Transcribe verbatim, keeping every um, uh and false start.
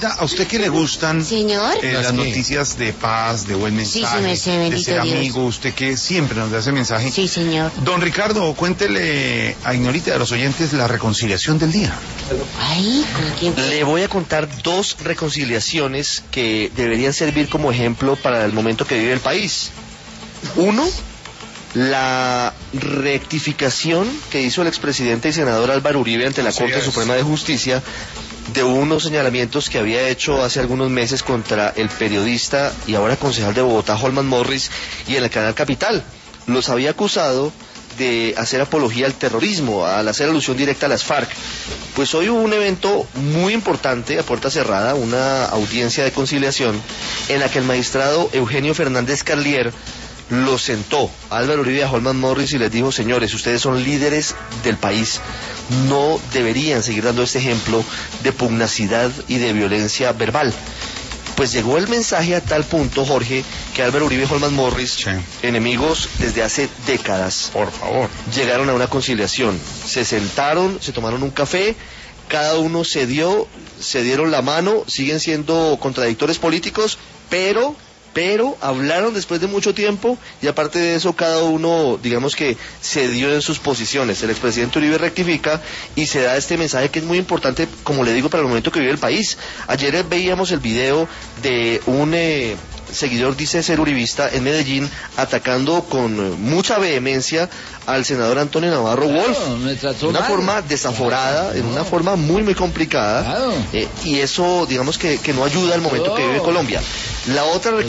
¿A usted qué le gustan? Señor. Eh, las noticias de paz, de buen mensaje, sí, sí, me sé, de ser Dios. amigo, usted que siempre nos da ese mensaje. Sí, señor. Don Ricardo, cuéntele a Ignorita de los oyentes la reconciliación del día. Ay, ¿con quién? Le voy a contar dos reconciliaciones que deberían servir como ejemplo para el momento que vive el país. Uno, la rectificación que hizo el expresidente y senador Álvaro Uribe ante la Así Corte es. Suprema de Justicia de unos señalamientos que había hecho hace algunos meses contra el periodista y ahora concejal de Bogotá, Holman Morris, y en el canal Capital. Los había acusado de hacer apología al terrorismo, al hacer alusión directa a las FARC. Pues hoy hubo un evento muy importante a puerta cerrada, una audiencia de conciliación, en la que el magistrado Eugenio Fernández Carlier lo sentó a Álvaro Uribe y a Holman Morris y les dijo: señores, ustedes son líderes del país, no deberían seguir dando este ejemplo de pugnacidad y de violencia verbal. Pues llegó el mensaje a tal punto, Jorge, que Álvaro Uribe y Holman Morris, Sí. enemigos desde hace décadas, Por favor. llegaron a una conciliación. Se sentaron, se tomaron un café, cada uno se dio, se dieron la mano, siguen siendo contradictores políticos, pero... pero hablaron después de mucho tiempo y aparte de eso cada uno, digamos que cedió en sus posiciones. El expresidente Uribe rectifica y se da este mensaje que es muy importante, como le digo, para el momento que vive el país. Ayer veíamos el video de un eh, seguidor, dice ser uribista, en Medellín, atacando con mucha vehemencia al senador Antonio Navarro Claro, Wolf, me trató de una mal. forma desaforada, Claro, en una no. forma muy muy complicada, Claro. eh, y eso digamos que, que no ayuda al momento que vive No. Colombia. La otra